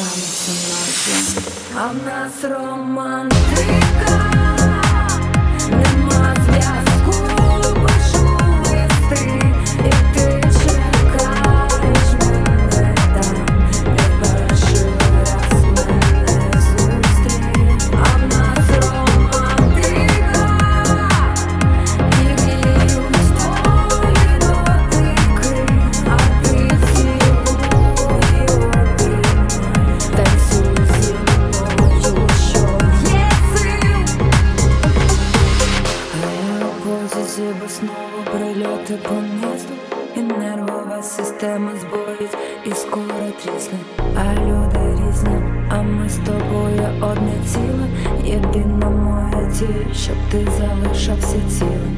останеться нашим. А в нас романтика, нема зв'язку, пишу листи, і ти чекаєш мене там, де перший раз мене зустрів. А в нас романтика, і гріють твої дотики, а ти цілуй обіймай, танцюй зі мною, що є сил. Аеропозиції, бо знову прильоти по місту, і нервова система збоїть, і скоро трісне. А люди різні, а ми з тобою одне ціле. Єдина моя ціль, щоб ти залишався цілим.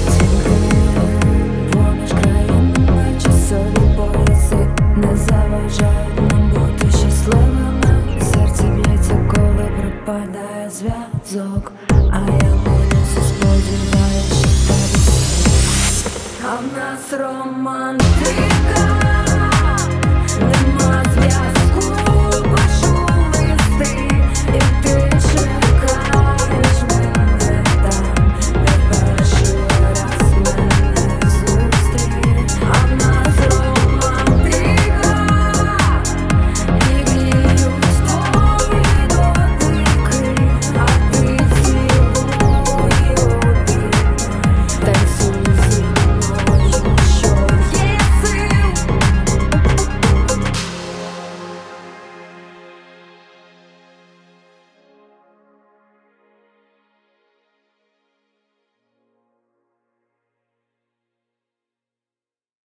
Поміж країнами часові пояси не заважають нам бути щасливими. Серце б'ється, коли пропадає зв'язок.